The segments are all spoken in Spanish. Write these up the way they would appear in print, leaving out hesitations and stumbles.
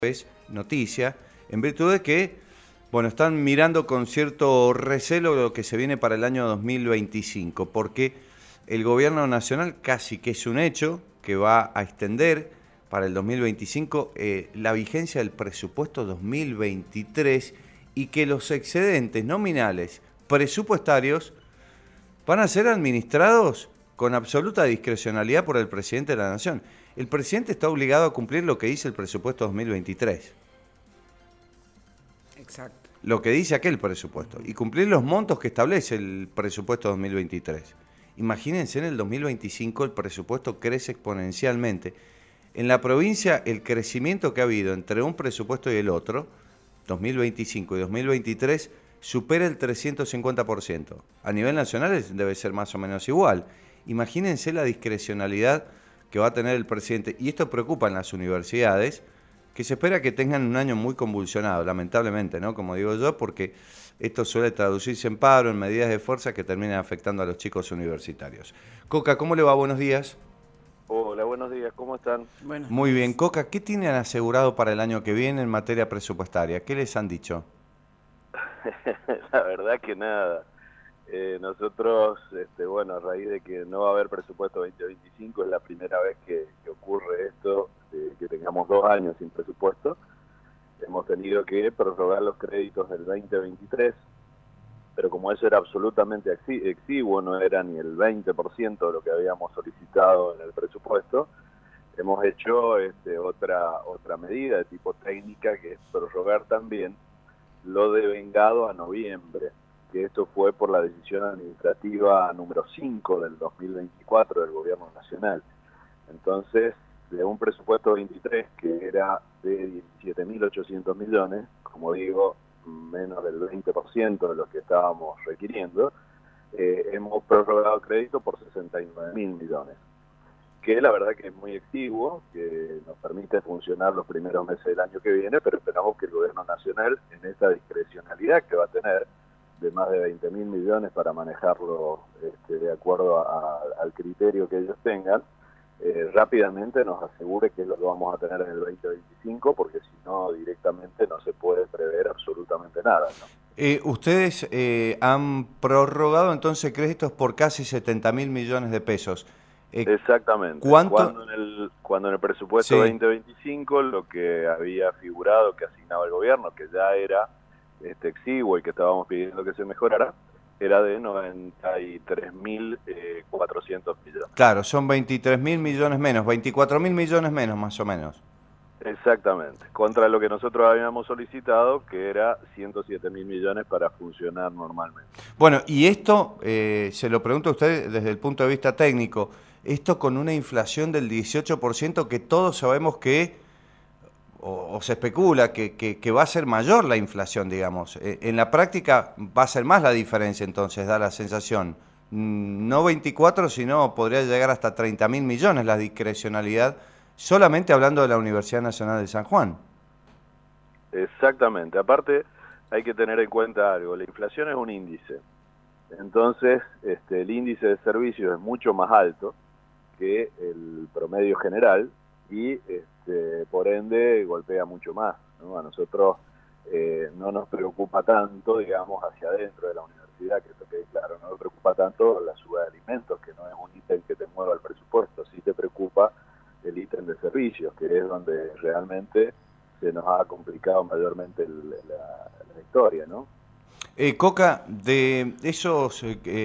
es noticia, en virtud de que, bueno, están mirando con cierto recelo lo que se viene para el año 2025, porque el gobierno nacional casi que es un hecho que va a extender para el 2025 la vigencia del presupuesto 2023 y que los excedentes nominales presupuestarios van a ser administrados con absoluta discrecionalidad por el presidente de la Nación. El presidente está obligado a cumplir lo que dice el presupuesto 2023. Exacto. Lo que dice aquel presupuesto. Y cumplir los montos que establece el presupuesto 2023. Imagínense, en el 2025 el presupuesto crece exponencialmente. En la provincia el crecimiento que ha habido entre un presupuesto y el otro, 2025 y 2023, supera el 350%. A nivel nacional debe ser más o menos igual. Imagínense la discrecionalidad que va a tener el presidente. Y esto preocupa en las universidades, que se espera que tengan un año muy convulsionado, lamentablemente, ¿no? Como digo yo, porque esto suele traducirse en paro, en medidas de fuerza que terminan afectando a los chicos universitarios. Coca, ¿cómo le va? Buenos días. Hola, buenos días, ¿cómo están? Muy bien. Coca, ¿qué tienen asegurado para el año que viene en materia presupuestaria? ¿Qué les han dicho? La verdad que nada. Nosotros, bueno, a raíz de que no va a haber presupuesto 2025, es la primera vez que ocurre esto, que tengamos 2 años sin presupuesto. Hemos tenido que prorrogar los créditos del 2023, pero como eso era absolutamente exiguo, no era ni el 20% de lo que habíamos solicitado en el presupuesto, hemos hecho otra medida de tipo técnica, que es prorrogar también lo devengado a noviembre, que esto fue por la decisión administrativa número 5 del 2024 del Gobierno Nacional. Entonces, de un presupuesto 23 que era de 17.800 millones, como digo, menos del 20% de lo que estábamos requiriendo, hemos prorrogado crédito por 69.000 millones, que la verdad que es muy exiguo, que nos permite funcionar los primeros meses del año que viene, pero esperamos que el Gobierno Nacional, en esa discrecionalidad que va a tener, de más de 20.000 millones para manejarlo de acuerdo al criterio que ellos tengan, rápidamente nos asegure que lo vamos a tener en el 2025, porque si no, directamente no se puede prever absolutamente nada, ¿no? Ustedes han prorrogado entonces créditos por casi 70.000 millones de pesos. Exactamente. ¿Cuánto? Cuando en el presupuesto Sí. 2025 lo que había figurado que asignaba el gobierno, que ya era exiguo y que estábamos pidiendo que se mejorara, era de 93.400 millones. Claro, son 23.000 millones menos, 24.000 millones menos más o menos. Exactamente, contra lo que nosotros habíamos solicitado, que era 107.000 millones para funcionar normalmente. Bueno, y esto, se lo pregunto a usted desde el punto de vista técnico, esto con una inflación del 18% que todos sabemos que, o se especula, que va a ser mayor la inflación, digamos. En la práctica va a ser más la diferencia, entonces, da la sensación. No 24, sino podría llegar hasta 30.000 millones la discrecionalidad, solamente hablando de la Universidad Nacional de San Juan. Exactamente, aparte hay que tener en cuenta algo, la inflación es un índice, entonces el índice de servicios es mucho más alto que el promedio general y por ende golpea mucho más, ¿no? A nosotros no nos preocupa tanto, digamos, hacia adentro de la universidad, que esto quede claro, no nos preocupa tanto la suba de alimentos, que no es un ítem que te mueva el presupuesto, sí te preocupa el ítem de servicios, que es donde realmente se nos ha complicado mayormente la historia, ¿no? Coca, de esos,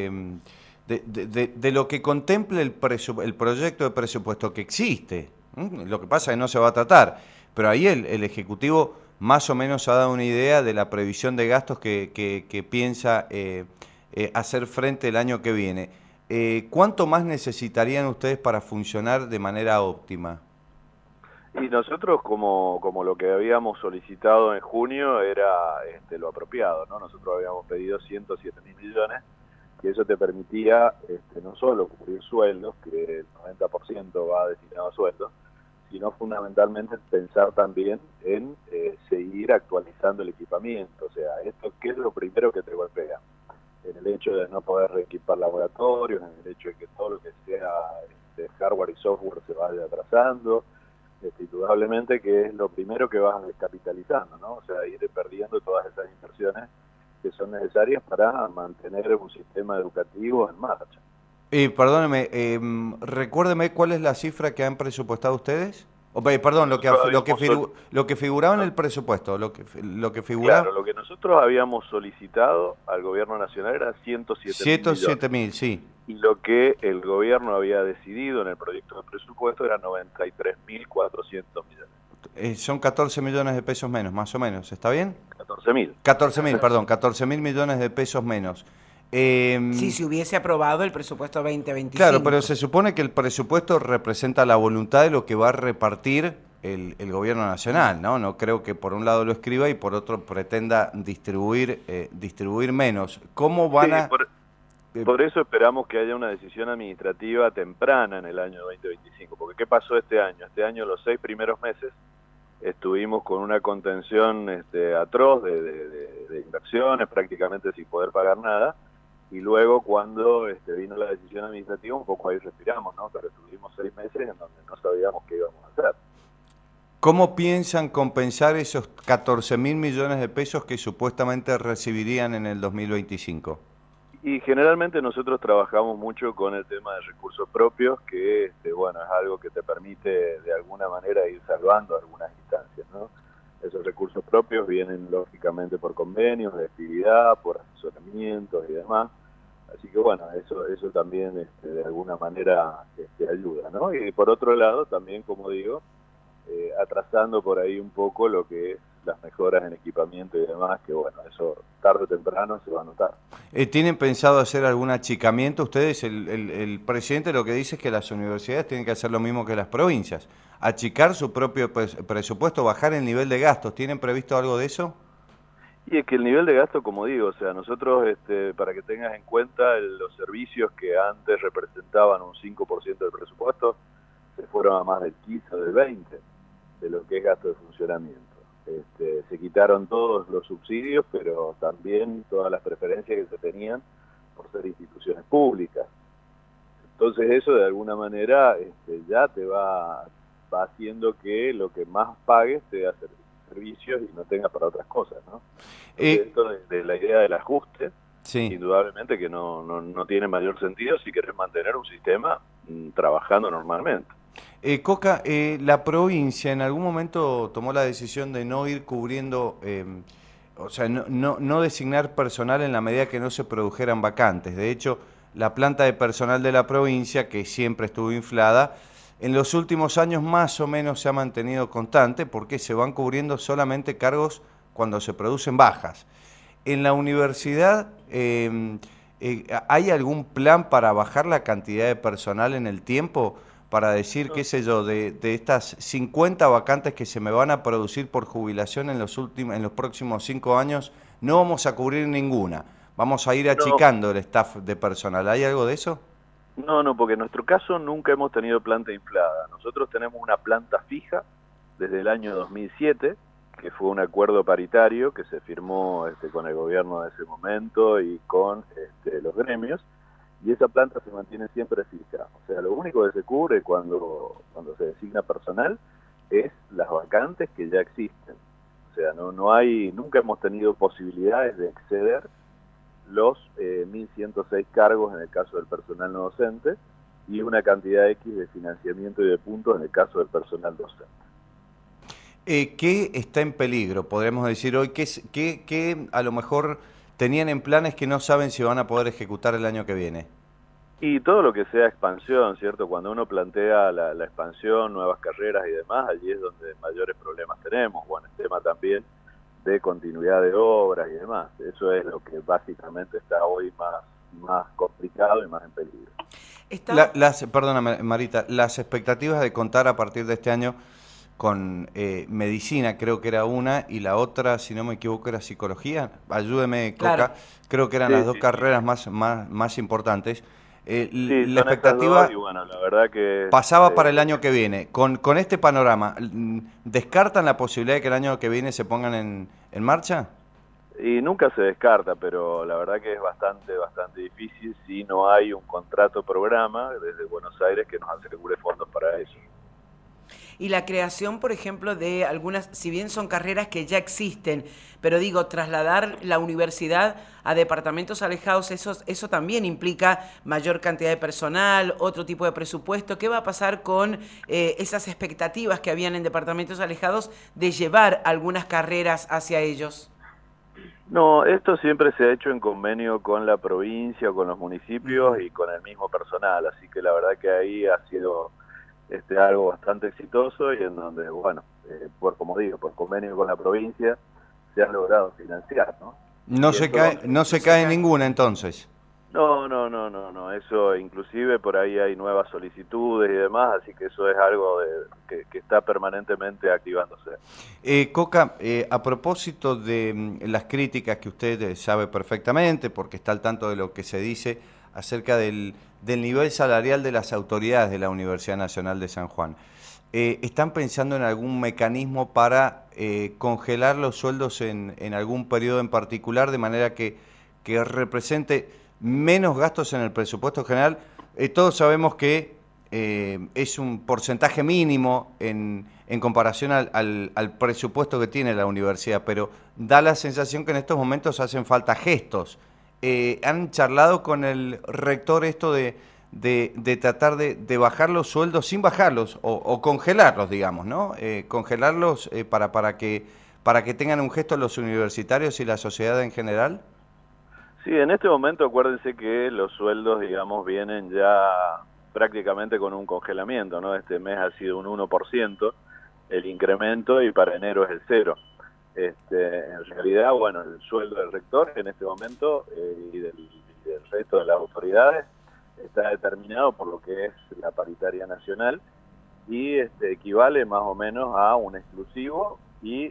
de lo que contempla el proyecto de presupuesto que existe, lo que pasa es que no se va a tratar, pero ahí el Ejecutivo más o menos ha dado una idea de la previsión de gastos que piensa hacer frente el año que viene. ¿Cuánto más necesitarían ustedes para funcionar de manera óptima? Y nosotros, como lo que habíamos solicitado en junio, era lo apropiado, ¿no? Nosotros habíamos pedido 107.000 millones, que eso te permitía no solo cubrir sueldos, que el 90% va destinado a sueldos, sino fundamentalmente pensar también en seguir actualizando el equipamiento. O sea, esto, ¿qué es lo primero que te golpea? En el hecho de no poder reequipar laboratorios, en el hecho de que todo lo que sea hardware y software se vaya atrasando, indudablemente que es lo primero que vas descapitalizando, ¿no? O sea, ir perdiendo todas esas inversiones que son necesarias para mantener un sistema educativo en marcha. Perdóneme, recuérdeme cuál es la cifra que han presupuestado ustedes. Perdón, Nosotros habíamos, lo que figuraba en no, el presupuesto, lo que claro, figuraba, lo que nosotros habíamos solicitado al gobierno nacional era 107.000 millones. 107.000, sí. Y lo que el gobierno había decidido en el proyecto de presupuesto era 93.400 millones. Son 14 millones de pesos menos, más o menos, ¿está bien? 14.000. 14.000, perdón, 14.000 millones de pesos menos. Si se hubiese aprobado el presupuesto Claro, 2025. pero se supone que el presupuesto representa la voluntad de lo que va a repartir el gobierno nacional, ¿no? No creo que por un lado lo escriba y por otro pretenda distribuir menos. ¿Cómo van a...? Por eso esperamos que haya una decisión administrativa temprana en el año 2025, porque ¿qué pasó este año? Este año, los 6 primeros meses, estuvimos con una contención atroz de inversiones, prácticamente sin poder pagar nada, y luego cuando vino la decisión administrativa, un poco ahí respiramos, ¿no? Pero estuvimos 6 meses en donde no sabíamos qué íbamos a hacer. ¿Cómo piensan compensar esos 14.000 millones de pesos que supuestamente recibirían en el 2025? Y generalmente nosotros trabajamos mucho con el tema de recursos propios, que bueno, es algo que te permite de alguna manera ir salvando algunas instancias, ¿no? Esos recursos propios vienen lógicamente por convenios de actividad, por asesoramientos y demás. Así que bueno, eso también de alguna manera ayuda, ¿no? Y por otro lado también, como digo, atrasando por ahí un poco lo que es las mejoras en equipamiento y demás, que bueno, eso tarde o temprano se va a notar. ¿Tienen pensado hacer algún achicamiento? Ustedes, el presidente lo que dice es que las universidades tienen que hacer lo mismo que las provincias, achicar su propio presupuesto, bajar el nivel de gastos. ¿Tienen previsto algo de eso? Y es que el nivel de gasto, como digo, o sea, nosotros, para que tengas en cuenta, los servicios que antes representaban un 5% del presupuesto, se fueron a más del 15 o del 20% de lo que es gasto de funcionamiento. Se quitaron todos los subsidios, pero también todas las preferencias que se tenían por ser instituciones públicas. Entonces eso de alguna manera ya te va haciendo que lo que más pagues sea servicios y no tengas para otras cosas, ¿no? Entonces, esto de la idea del ajuste, sí, indudablemente que no tiene mayor sentido si querés mantener un sistema trabajando normalmente. Coca, la provincia en algún momento tomó la decisión de no ir cubriendo, o sea, no designar personal en la medida que no se produjeran vacantes. De hecho, la planta de personal de la provincia, que siempre estuvo inflada, en los últimos años más o menos se ha mantenido constante porque se van cubriendo solamente cargos cuando se producen bajas. En la universidad, ¿hay algún plan para bajar la cantidad de personal en el tiempo? Para decir, qué sé yo, de estas 50 vacantes que se me van a producir por jubilación en los próximos 5 años, no vamos a cubrir ninguna. Vamos a ir achicando el staff de personal. ¿Hay algo de eso? No, porque en nuestro caso nunca hemos tenido planta inflada. Nosotros tenemos una planta fija desde el año 2007, que fue un acuerdo paritario que se firmó con el gobierno de ese momento y con los gremios, y esa planta se mantiene siempre fija. O sea, lo único que se cubre cuando se designa personal es las vacantes que ya existen. O sea, nunca hemos tenido posibilidades de exceder los 1.106 cargos en el caso del personal no docente y una cantidad X de financiamiento y de puntos en el caso del personal docente. ¿Qué está en peligro, podríamos decir hoy? ¿Qué a lo mejor tenían en planes que no saben si van a poder ejecutar el año que viene? Y todo lo que sea expansión, ¿cierto? Cuando uno plantea la expansión, nuevas carreras y demás, allí es donde mayores problemas tenemos. Bueno, el tema también de continuidad de obras y demás. Eso es lo que básicamente está hoy más complicado y más en peligro. Perdóname, Marita, las expectativas de contar a partir de este año con medicina, creo que era una, y la otra, si no me equivoco, era psicología. Ayúdeme, Coca. Claro. Creo que eran las dos carreras más importantes. La expectativa y bueno, la verdad que pasaba para el año que viene. Con este panorama, ¿descartan la posibilidad de que el año que viene se pongan en marcha? Y nunca se descarta, pero la verdad que es bastante difícil si no hay un contrato programa desde Buenos Aires que nos asegure fondos para eso. y la creación, por ejemplo, de algunas, si bien son carreras que ya existen, pero digo, trasladar la universidad a departamentos alejados, eso también implica mayor cantidad de personal, otro tipo de presupuesto. ¿Qué va a pasar con esas expectativas que habían en departamentos alejados de llevar algunas carreras hacia ellos? No, esto siempre se ha hecho en convenio con la provincia, con los municipios y con el mismo personal, así que la verdad que ahí ha sido algo bastante exitoso y en donde, bueno, como digo, por convenio con la provincia se ha logrado financiar, ¿no? No se cae ninguna entonces. No, eso inclusive por ahí hay nuevas solicitudes y demás, así que eso es algo que está permanentemente activándose. Coca, a propósito de las críticas que usted sabe perfectamente, porque está al tanto de lo que se dice acerca del nivel salarial de las autoridades de la Universidad Nacional de San Juan, ¿están pensando en algún mecanismo para congelar los sueldos en algún periodo en particular, de manera que represente menos gastos en el presupuesto general? Todos sabemos que es un porcentaje mínimo en comparación al presupuesto que tiene la universidad, pero da la sensación que en estos momentos hacen falta gestos. ¿Han charlado con el rector esto de tratar de bajar los sueldos sin bajarlos o congelarlos, digamos, ¿no? Congelarlos para que tengan un gesto los universitarios y la sociedad en general? Sí, en este momento acuérdense que los sueldos, digamos, vienen ya prácticamente con un congelamiento, ¿no? Este mes ha sido un 1% el incremento y para enero es el 0%. En realidad, bueno, el sueldo del rector en este momento y del resto de las autoridades está determinado por lo que es la paritaria nacional y equivale más o menos a un exclusivo y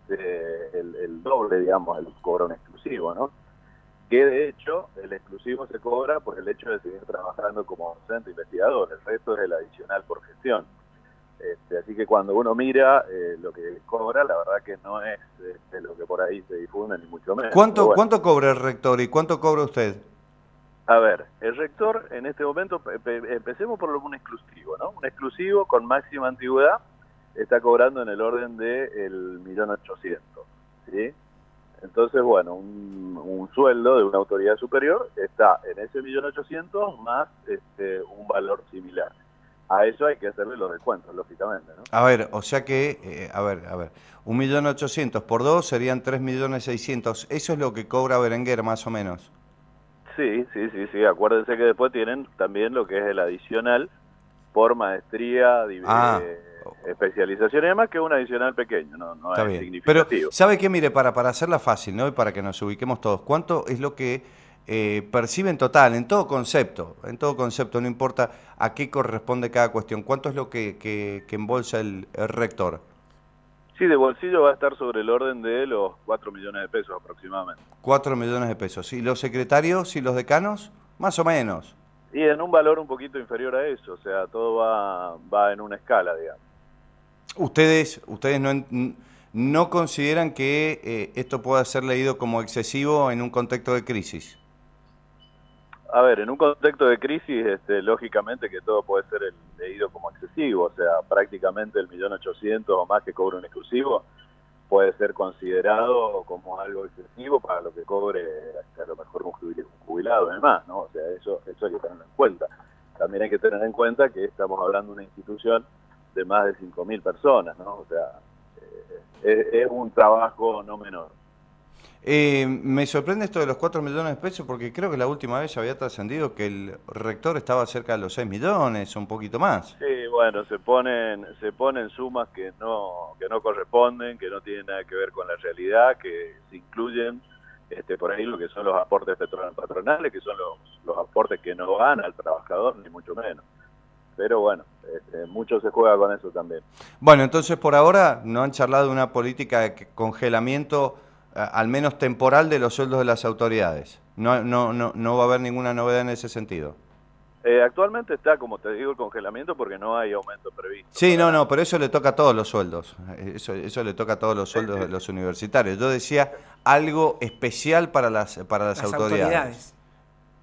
el doble, digamos, el cobra un exclusivo, ¿no? Que de hecho el exclusivo se cobra por el hecho de seguir trabajando como docente investigador, el resto es el adicional por gestión. Así que cuando uno mira lo que cobra, la verdad que no es lo que por ahí se difunde, ni mucho menos. ¿Cuánto cobra el rector y cuánto cobra usted? A ver, el rector en este momento, empecemos por un exclusivo, ¿no? Un exclusivo con máxima antigüedad está cobrando en el orden de el 1.800.000, ¿sí? Entonces, bueno, un sueldo de una autoridad superior está en ese 1.800.000 más un valor similar. A eso hay que hacerle los descuentos, lógicamente, ¿no? A ver, o sea que, 1.800.000 por 2 serían 3.600.000. Eso es lo que cobra Berenguer, más o menos. Sí. Acuérdense que después tienen también lo que es el adicional por maestría, especialización y demás, que es un adicional pequeño, no Está es bien. significativo. Pero, ¿sabe qué? Mire, para hacerla fácil, ¿no? Y para que nos ubiquemos todos, ¿cuánto es lo que percibe en total, en todo concepto, no importa a qué corresponde cada cuestión, cuánto es lo que embolsa el rector? Sí, de bolsillo va a estar sobre el orden de los 4 millones de pesos aproximadamente. 4 millones de pesos. ¿Y los secretarios y los decanos? Más o menos. Y en un valor un poquito inferior a eso, o sea, todo va en una escala, digamos. ¿Ustedes no consideran que esto pueda ser leído como excesivo en un contexto de crisis? A ver, en un contexto de crisis, lógicamente que todo puede ser leído como excesivo, o sea, prácticamente el 1.800.000 o más que cobra un exclusivo puede ser considerado como algo excesivo para lo que cobre a lo mejor un jubilado y demás, ¿no? O sea, eso hay que tenerlo en cuenta. También hay que tener en cuenta que estamos hablando de una institución de más de 5.000 personas, ¿no? O sea, es un trabajo no menor. Me sorprende esto de los 4 millones de pesos porque creo que la última vez ya había trascendido que el rector estaba cerca de los 6 millones, un poquito más. Sí, bueno, se ponen sumas que no corresponden, que no tienen nada que ver con la realidad, que se incluyen por ahí lo que son los aportes patronales, que son los aportes que no van al trabajador, ni mucho menos. Pero bueno, mucho se juega con eso también. Bueno, entonces por ahora no han charlado de una política de congelamiento, al menos temporal, de los sueldos de las autoridades. No va a haber ninguna novedad en ese sentido. Actualmente está, como te digo, el congelamiento porque no hay aumento previsto. Sí, pero eso le toca a todos los sueldos. Eso le toca a todos los sueldos de los universitarios. Yo decía algo especial para las autoridades.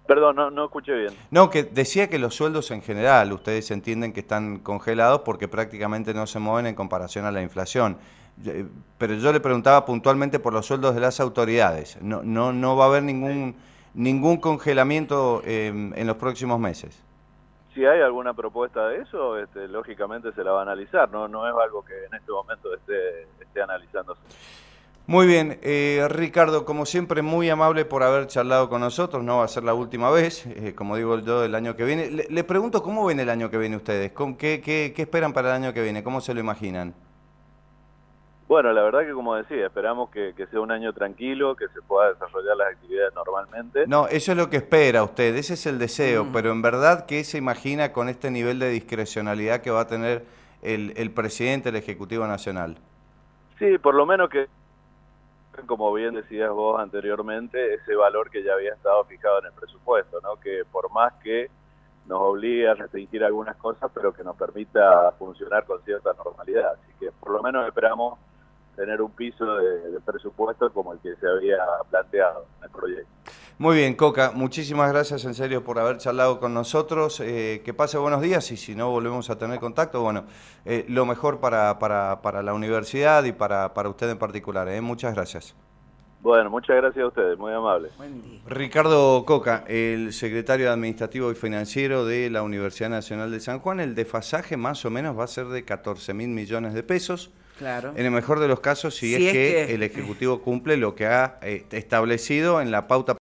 Perdón, no escuché bien. No, que decía que los sueldos en general, ustedes entienden que están congelados porque prácticamente no se mueven en comparación a la inflación. Pero yo le preguntaba puntualmente por los sueldos de las autoridades. No va a haber ningún congelamiento en los próximos meses. Si hay alguna propuesta de eso, lógicamente se la va a analizar. No es algo que en este momento esté analizándose. Muy bien, Ricardo, como siempre, muy amable por haber charlado con nosotros, no va a ser la última vez, como digo yo, el año que viene. Le pregunto, ¿cómo ven el año que viene ustedes? ¿Qué esperan para el año que viene? ¿Cómo se lo imaginan? Bueno, la verdad que como decía, esperamos que sea un año tranquilo, que se pueda desarrollar las actividades normalmente. No, eso es lo que espera usted, ese es el deseo, pero en verdad, ¿qué se imagina con este nivel de discrecionalidad que va a tener el presidente del Ejecutivo Nacional? Sí, por lo menos que, como bien decías vos anteriormente, ese valor que ya había estado fijado en el presupuesto, ¿no? Que por más que nos obligue a restringir algunas cosas, pero que nos permita funcionar con cierta normalidad. Así que por lo menos esperamos tener un piso de presupuesto como el que se había planteado en el proyecto. Muy bien, Coca, muchísimas gracias en serio por haber charlado con nosotros. Que pase buenos días y si no volvemos a tener contacto, bueno, lo mejor para la universidad y para usted en particular. Muchas gracias. Bueno, muchas gracias a ustedes, muy amables. Buen día. Ricardo Coca, el secretario administrativo y financiero de la Universidad Nacional de San Juan, el desfasaje más o menos va a ser de 14.000 millones de pesos. Claro. En el mejor de los casos, si es que el Ejecutivo cumple lo que ha establecido en la pauta